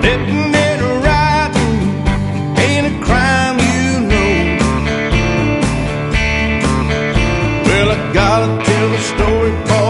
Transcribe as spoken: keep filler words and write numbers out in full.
letting it ride through ain't a crime, you know. Well, I gotta tell the story, boy.